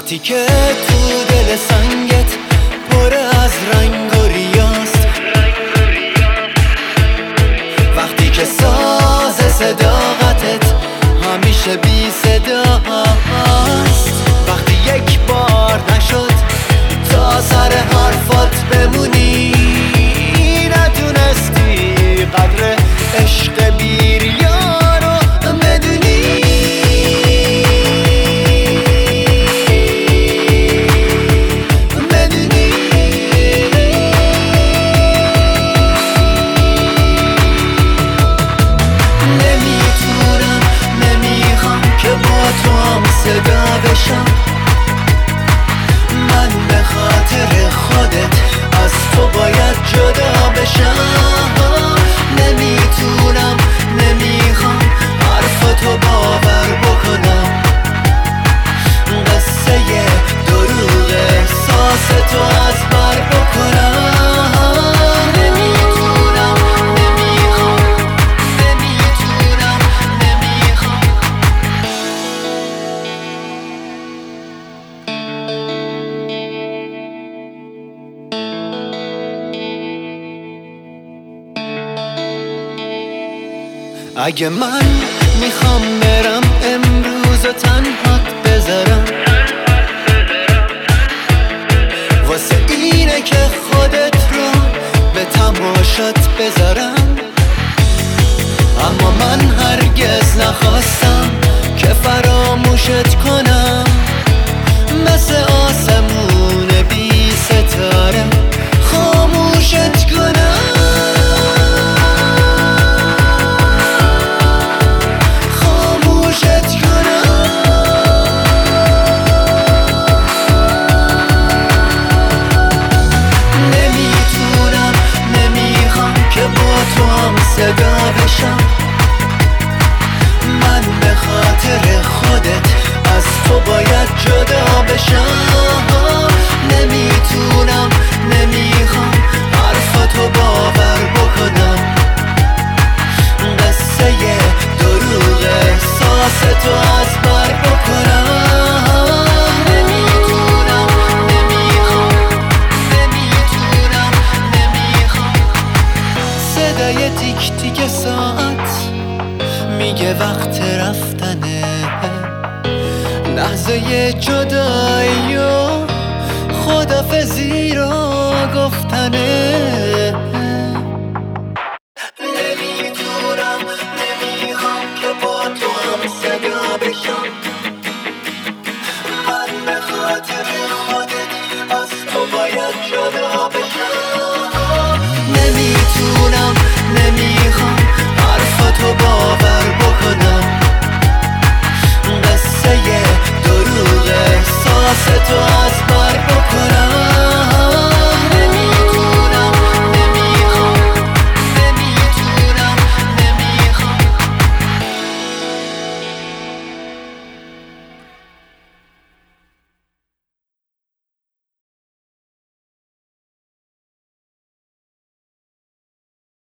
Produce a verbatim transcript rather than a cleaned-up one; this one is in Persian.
وقتی که تو دل سنگت پر از رنگ و ریاست، وقتی که ساز صداقتت همیشه بی صداست، وقتی یک بار نشد تا سر حرفات بمونی، نتونستی قدر عشق بی‌ریا رو بدونی. نمیتونم نمیخوام که با تو هم صدا بشم، من به خاطر خودت از تو باید جدا بشم. نمیتونم نمیخوام حرفتو باور بکنم، قصه دروغ احساستو از بر بکنم. نمیتونم نمیخوام نمیتونم نمیخوام اگه من میخوام برم امروز و تنهات بذارم، واسه اینه که خودت رو به تماشات بذارم. اما من هرگز نخواستم که فراموشت کنم، مثل آسمون بی ستاره خاموشت کنم. صدا بشم، من به خاطر خودت از تو باید جدا بشم. نمیتونم نمیخوام حرفتو باور بکنم، قصه دروغ احساستو از بر بکنم. نمیتونم نمیخوام نمیتونم نمیخوام صدای تیک تیک ساعت میگه وقت رفتنه، لحظه جدایی و خداحافظی رو گفتنه. نمیتونم نمیخوام که با تو هم صدا بشم، من به خاطر خودت از تو باید جدا بشم. نمیتونم نمیخوام حرفتو باور